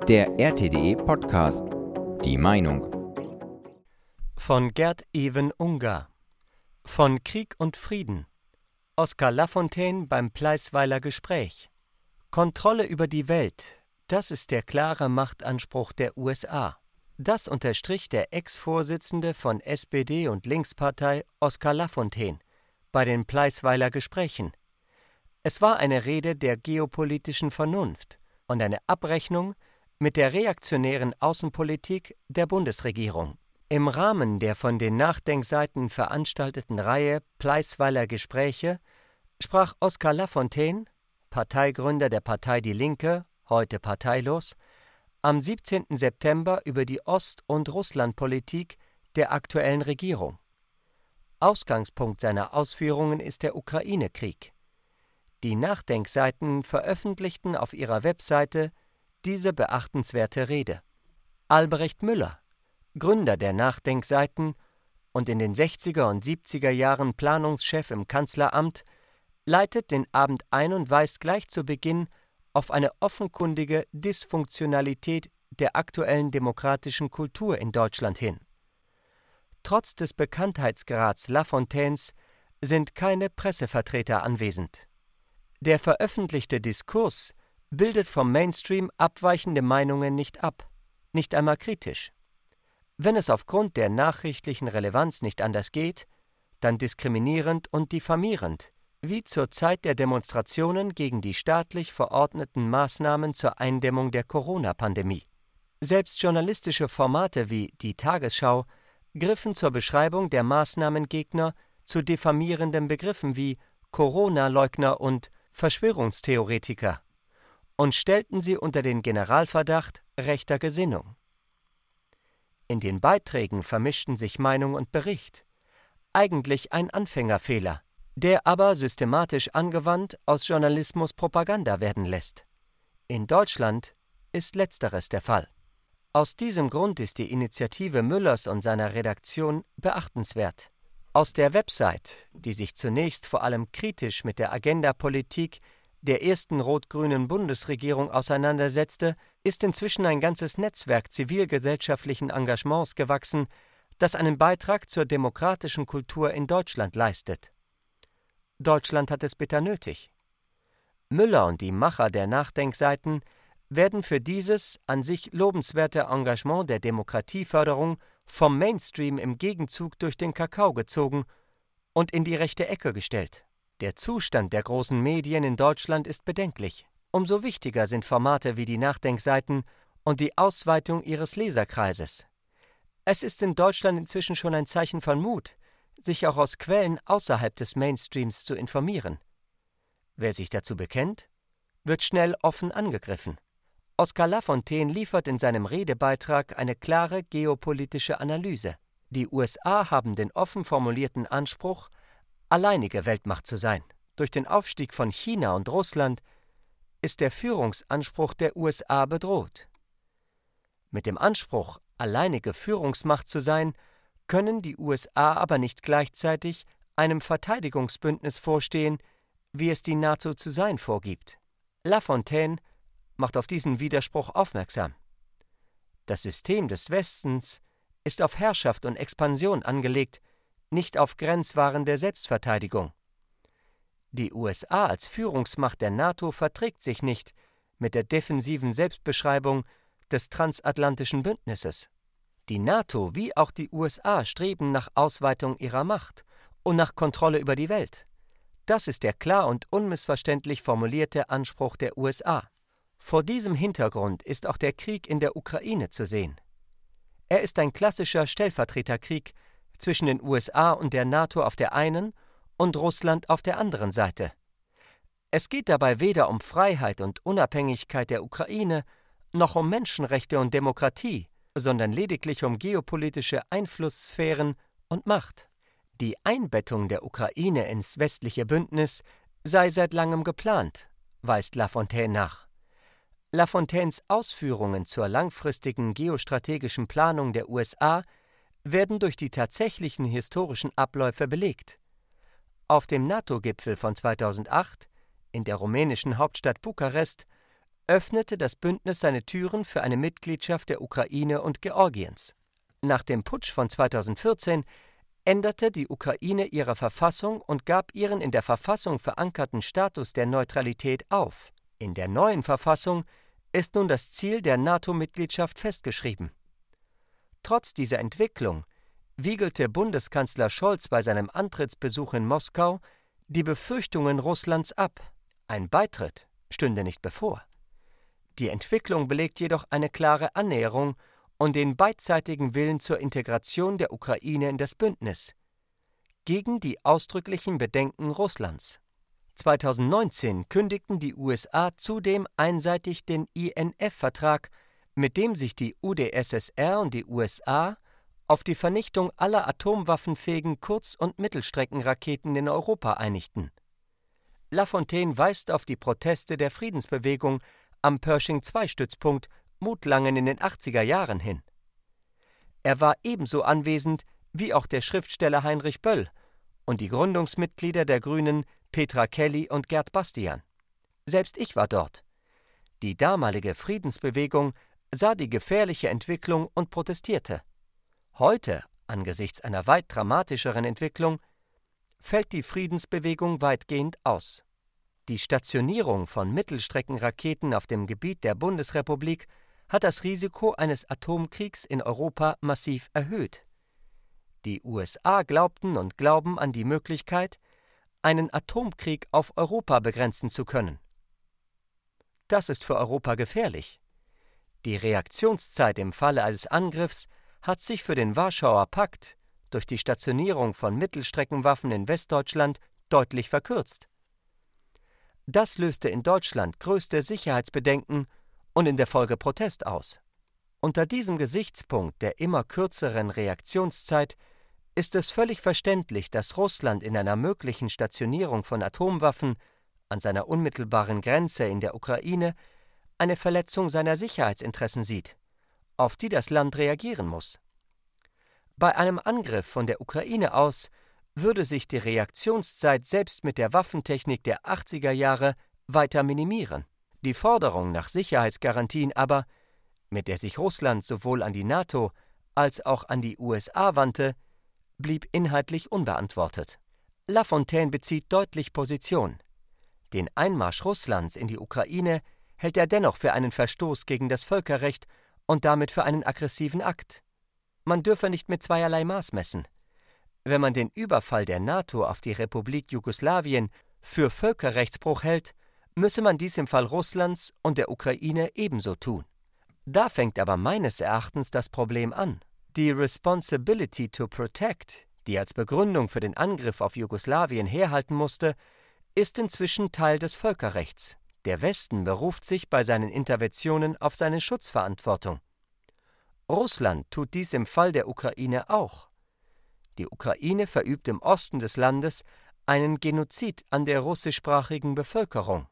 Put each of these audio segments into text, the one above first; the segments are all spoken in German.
Der RTDE Podcast. Die Meinung. Von Gerd-Even Ungar. Von Krieg und Frieden. Oskar Lafontaine beim Pleisweiler Gespräch. Kontrolle über die Welt. Das ist der klare Machtanspruch der USA. Das unterstrich der Ex-Vorsitzende von SPD und Linkspartei Oskar Lafontaine bei den Pleisweiler Gesprächen. Es war eine Rede der geopolitischen Vernunft und eine Abrechnung mit der reaktionären Außenpolitik der Bundesregierung. Im Rahmen der von den Nachdenkseiten veranstalteten Reihe Pleisweiler Gespräche sprach Oskar Lafontaine, Parteigründer der Partei Die Linke, heute parteilos, am 17. September über die Ost- und Russlandpolitik der aktuellen Regierung. Ausgangspunkt seiner Ausführungen ist der Ukraine-Krieg. Die Nachdenkseiten veröffentlichten auf ihrer Webseite diese beachtenswerte Rede. Albrecht Müller, Gründer der Nachdenkseiten und in den 60er und 70er Jahren Planungschef im Kanzleramt, leitet den Abend ein und weist gleich zu Beginn auf eine offenkundige Dysfunktionalität der aktuellen demokratischen Kultur in Deutschland hin. Trotz des Bekanntheitsgrads Lafontaines sind keine Pressevertreter anwesend. Der veröffentlichte Diskurs bildet vom Mainstream abweichende Meinungen nicht ab, nicht einmal kritisch. Wenn es aufgrund der nachrichtlichen Relevanz nicht anders geht, dann diskriminierend und diffamierend, wie zur Zeit der Demonstrationen gegen die staatlich verordneten Maßnahmen zur Eindämmung der Corona-Pandemie. Selbst journalistische Formate wie die Tagesschau griffen zur Beschreibung der Maßnahmengegner zu diffamierenden Begriffen wie Corona-Leugner und Verschwörungstheoretiker und stellten sie unter den Generalverdacht rechter Gesinnung. In den Beiträgen vermischten sich Meinung und Bericht. Eigentlich ein Anfängerfehler, der aber systematisch angewandt aus Journalismus Propaganda werden lässt. In Deutschland ist letzteres der Fall. Aus diesem Grund ist die Initiative Müllers und seiner Redaktion beachtenswert. Aus der Website, die sich zunächst vor allem kritisch mit der Agenda-Politik der ersten rot-grünen Bundesregierung auseinandersetzte, ist inzwischen ein ganzes Netzwerk zivilgesellschaftlichen Engagements gewachsen, das einen Beitrag zur demokratischen Kultur in Deutschland leistet. Deutschland hat es bitter nötig. Müller und die Macher der Nachdenkseiten werden für dieses an sich lobenswerte Engagement der Demokratieförderung vom Mainstream im Gegenzug durch den Kakao gezogen und in die rechte Ecke gestellt. Der Zustand der großen Medien in Deutschland ist bedenklich. Umso wichtiger sind Formate wie die Nachdenkseiten und die Ausweitung ihres Leserkreises. Es ist in Deutschland inzwischen schon ein Zeichen von Mut, sich auch aus Quellen außerhalb des Mainstreams zu informieren. Wer sich dazu bekennt, wird schnell offen angegriffen. Oskar Lafontaine liefert in seinem Redebeitrag eine klare geopolitische Analyse. Die USA haben den offen formulierten Anspruch, alleinige Weltmacht zu sein. Durch den Aufstieg von China und Russland ist der Führungsanspruch der USA bedroht. Mit dem Anspruch, alleinige Führungsmacht zu sein, können die USA aber nicht gleichzeitig einem Verteidigungsbündnis vorstehen, wie es die NATO zu sein vorgibt. Lafontaine macht auf diesen Widerspruch aufmerksam. Das System des Westens ist auf Herrschaft und Expansion angelegt, nicht auf Grenzwaren der Selbstverteidigung. Die USA als Führungsmacht der NATO verträgt sich nicht mit der defensiven Selbstbeschreibung des transatlantischen Bündnisses. Die NATO wie auch die USA streben nach Ausweitung ihrer Macht und nach Kontrolle über die Welt. Das ist der klar und unmissverständlich formulierte Anspruch der USA. Vor diesem Hintergrund ist auch der Krieg in der Ukraine zu sehen. Er ist ein klassischer Stellvertreterkrieg zwischen den USA und der NATO auf der einen und Russland auf der anderen Seite. Es geht dabei weder um Freiheit und Unabhängigkeit der Ukraine noch um Menschenrechte und Demokratie, sondern lediglich um geopolitische Einflusssphären und Macht. Die Einbettung der Ukraine ins westliche Bündnis sei seit langem geplant, weist Lafontaine nach. Lafontaines Ausführungen zur langfristigen geostrategischen Planung der USA werden durch die tatsächlichen historischen Abläufe belegt. Auf dem NATO-Gipfel von 2008 in der rumänischen Hauptstadt Bukarest öffnete das Bündnis seine Türen für eine Mitgliedschaft der Ukraine und Georgiens. Nach dem Putsch von 2014 änderte die Ukraine ihre Verfassung und gab ihren in der Verfassung verankerten Status der Neutralität auf. In der neuen Verfassung ist nun das Ziel der NATO-Mitgliedschaft festgeschrieben. Trotz dieser Entwicklung wiegelte Bundeskanzler Scholz bei seinem Antrittsbesuch in Moskau die Befürchtungen Russlands ab. Ein Beitritt stünde nicht bevor. Die Entwicklung belegt jedoch eine klare Annäherung und den beidseitigen Willen zur Integration der Ukraine in das Bündnis, gegen die ausdrücklichen Bedenken Russlands. 2019 kündigten die USA zudem einseitig den INF-Vertrag, mit dem sich die UdSSR und die USA auf die Vernichtung aller atomwaffenfähigen Kurz- und Mittelstreckenraketen in Europa einigten. Lafontaine weist auf die Proteste der Friedensbewegung am Pershing-II-Stützpunkt Mutlangen in den 80er Jahren hin. Er war ebenso anwesend wie auch der Schriftsteller Heinrich Böll und die Gründungsmitglieder der Grünen Petra Kelly und Gerd Bastian. Selbst ich war dort. Die damalige Friedensbewegung sah die gefährliche Entwicklung und protestierte. Heute, angesichts einer weit dramatischeren Entwicklung, fällt die Friedensbewegung weitgehend aus. Die Stationierung von Mittelstreckenraketen auf dem Gebiet der Bundesrepublik hat das Risiko eines Atomkriegs in Europa massiv erhöht. Die USA glaubten und glauben an die Möglichkeit, einen Atomkrieg auf Europa begrenzen zu können. Das ist für Europa gefährlich. Die Reaktionszeit im Falle eines Angriffs hat sich für den Warschauer Pakt durch die Stationierung von Mittelstreckenwaffen in Westdeutschland deutlich verkürzt. Das löste in Deutschland größte Sicherheitsbedenken und in der Folge Protest aus. Unter diesem Gesichtspunkt der immer kürzeren Reaktionszeit ist es völlig verständlich, dass Russland in einer möglichen Stationierung von Atomwaffen an seiner unmittelbaren Grenze in der Ukraine eine Verletzung seiner Sicherheitsinteressen sieht, auf die das Land reagieren muss. Bei einem Angriff von der Ukraine aus würde sich die Reaktionszeit selbst mit der Waffentechnik der 80er Jahre weiter minimieren. Die Forderung nach Sicherheitsgarantien aber, mit der sich Russland sowohl an die NATO als auch an die USA wandte, blieb inhaltlich unbeantwortet. Lafontaine bezieht deutlich Position. Den Einmarsch Russlands in die Ukraine hält er dennoch für einen Verstoß gegen das Völkerrecht und damit für einen aggressiven Akt. Man dürfe nicht mit zweierlei Maß messen. Wenn man den Überfall der NATO auf die Republik Jugoslawien für Völkerrechtsbruch hält, müsse man dies im Fall Russlands und der Ukraine ebenso tun. Da fängt aber meines Erachtens das Problem an. Die Responsibility to Protect, die als Begründung für den Angriff auf Jugoslawien herhalten musste, ist inzwischen Teil des Völkerrechts. Der Westen beruft sich bei seinen Interventionen auf seine Schutzverantwortung. Russland tut dies im Fall der Ukraine auch. Die Ukraine verübt im Osten des Landes einen Genozid an der russischsprachigen Bevölkerung.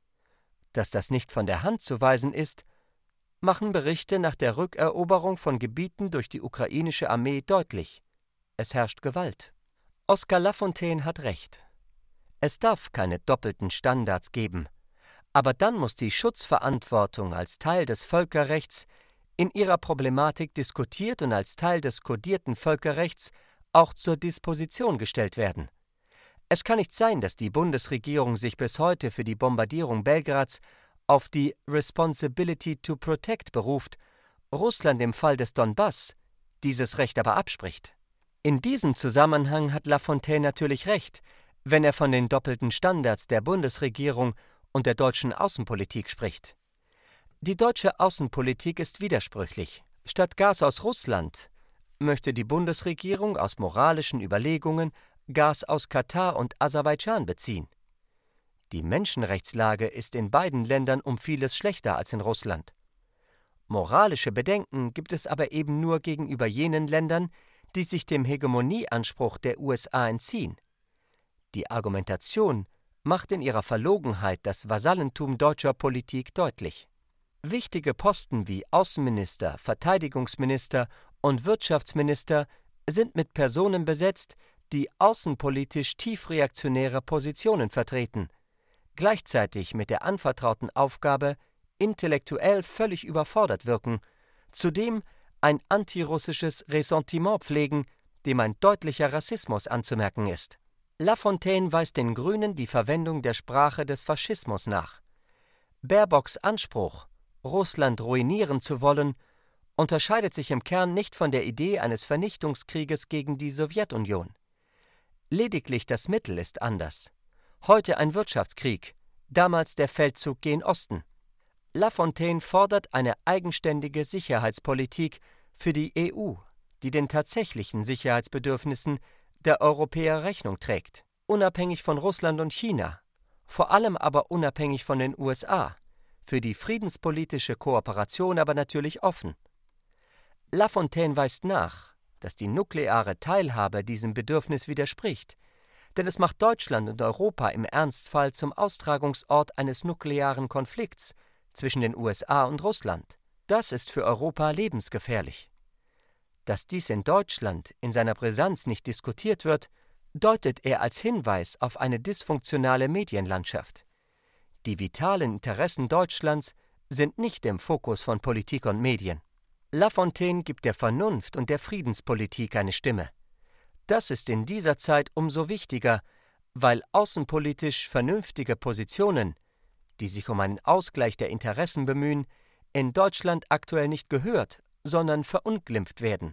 Dass das nicht von der Hand zu weisen ist, machen Berichte nach der Rückeroberung von Gebieten durch die ukrainische Armee deutlich. Es herrscht Gewalt. Oskar Lafontaine hat recht. Es darf keine doppelten Standards geben, aber dann muss die Schutzverantwortung als Teil des Völkerrechts in ihrer Problematik diskutiert und als Teil des kodierten Völkerrechts auch zur Disposition gestellt werden. Es kann nicht sein, dass die Bundesregierung sich bis heute für die Bombardierung Belgrads auf die Responsibility to Protect beruft, Russland im Fall des Donbass dieses Recht aber abspricht. In diesem Zusammenhang hat Lafontaine natürlich recht, wenn er von den doppelten Standards der Bundesregierung und der deutschen Außenpolitik spricht. Die deutsche Außenpolitik ist widersprüchlich. Statt Gas aus Russland möchte die Bundesregierung aus moralischen Überlegungen Gas aus Katar und Aserbaidschan beziehen. Die Menschenrechtslage ist in beiden Ländern um vieles schlechter als in Russland. Moralische Bedenken gibt es aber eben nur gegenüber jenen Ländern, die sich dem Hegemonieanspruch der USA entziehen. Die Argumentation macht in ihrer Verlogenheit das Vasallentum deutscher Politik deutlich. Wichtige Posten wie Außenminister, Verteidigungsminister und Wirtschaftsminister sind mit Personen besetzt, die außenpolitisch tief reaktionäre Positionen vertreten, gleichzeitig mit der anvertrauten Aufgabe, intellektuell völlig überfordert wirken, zudem ein antirussisches Ressentiment pflegen, dem ein deutlicher Rassismus anzumerken ist. Lafontaine weist den Grünen die Verwendung der Sprache des Faschismus nach. Baerbocks Anspruch, Russland ruinieren zu wollen, unterscheidet sich im Kern nicht von der Idee eines Vernichtungskrieges gegen die Sowjetunion. Lediglich das Mittel ist anders. Heute ein Wirtschaftskrieg, damals der Feldzug gen Osten. Lafontaine fordert eine eigenständige Sicherheitspolitik für die EU, die den tatsächlichen Sicherheitsbedürfnissen der Europäer Rechnung trägt, unabhängig von Russland und China, vor allem aber unabhängig von den USA, für die friedenspolitische Kooperation aber natürlich offen. Lafontaine weist nach, dass die nukleare Teilhabe diesem Bedürfnis widerspricht, denn es macht Deutschland und Europa im Ernstfall zum Austragungsort eines nuklearen Konflikts zwischen den USA und Russland. Das ist für Europa lebensgefährlich. Dass dies in Deutschland in seiner Brisanz nicht diskutiert wird, deutet er als Hinweis auf eine dysfunktionale Medienlandschaft. Die vitalen Interessen Deutschlands sind nicht im Fokus von Politik und Medien. Lafontaine gibt der Vernunft und der Friedenspolitik eine Stimme. Das ist in dieser Zeit umso wichtiger, weil außenpolitisch vernünftige Positionen, die sich um einen Ausgleich der Interessen bemühen, in Deutschland aktuell nicht gehört, sondern verunglimpft werden.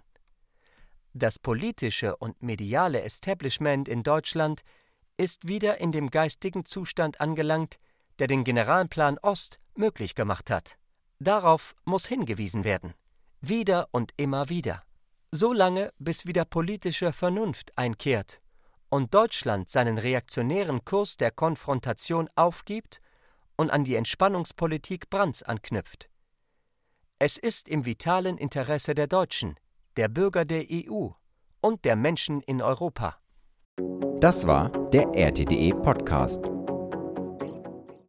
Das politische und mediale Establishment in Deutschland ist wieder in dem geistigen Zustand angelangt, der den Generalplan Ost möglich gemacht hat. Darauf muss hingewiesen werden. Wieder und immer wieder. So lange, bis wieder politische Vernunft einkehrt und Deutschland seinen reaktionären Kurs der Konfrontation aufgibt und an die Entspannungspolitik Brandts anknüpft. Es ist im vitalen Interesse der Deutschen, der Bürger der EU und der Menschen in Europa. Das war der RTDE Podcast.